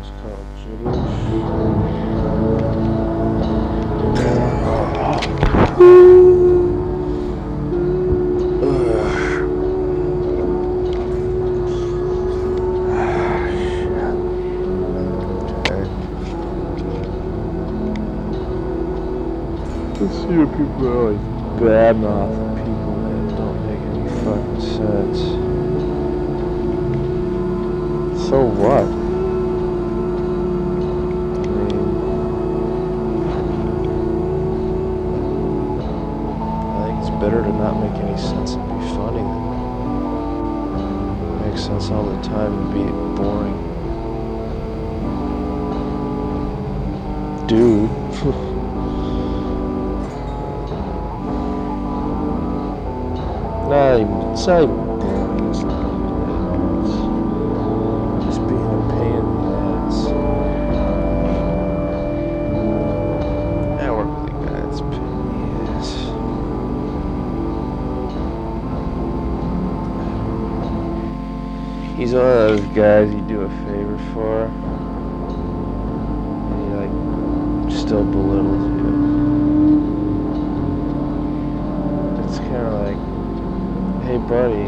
called gibberish. Let's see what people are like badmouthing people that don't make any fucking sense. So what? I think it's better to not make any sense and be funny than make sense all the time and be boring. Dude. It's not even boring, it's not even that. It's just being a pain in the ass. I work with a guy that's a pain in the ass. He's one of those guys you do a favor for, and he still belittles you. It's kind of like, hey buddy,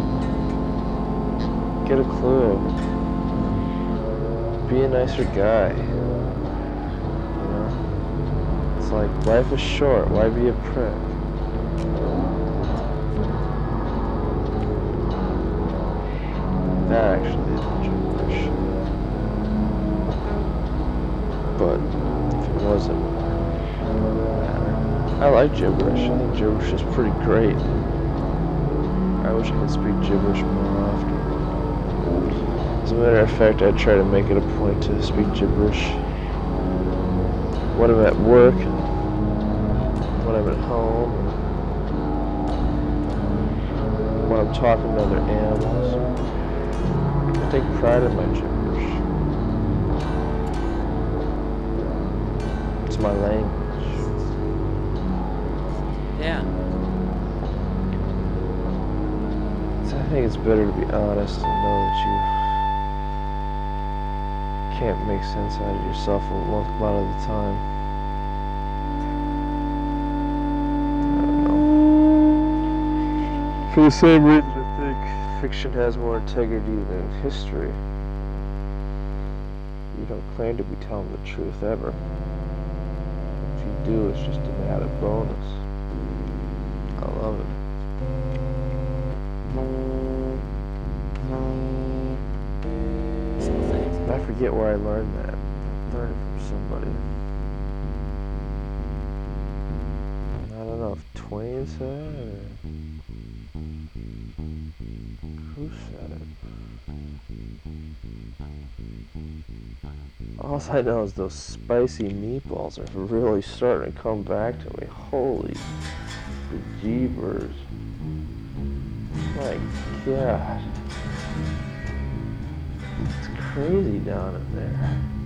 get a clue. Be a nicer guy. You know? It's like, life is short, why be a prick? That actually isn't gibberish. But if it wasn't, it wouldn't matter. I like gibberish. I think gibberish is pretty great. I wish I could speak gibberish more often. As a matter of fact, I try to make it a point to speak gibberish when I'm at work, when I'm at home, when I'm talking to other animals. I take pride in my gibberish. It's my language. Yeah. I think it's better to be honest and know that you can't make sense out of yourself a lot of the time. I don't know. For the same reason, I think fiction has more integrity than history. You don't claim to be telling the truth ever. If you do, it's just an added bonus. I love it. I forget where I learned that. I learned it from somebody. I don't know if Twain said it or who said it. All I know is those spicy meatballs are really starting to come back to me. Holy bejeebers. My God. It's crazy down in there.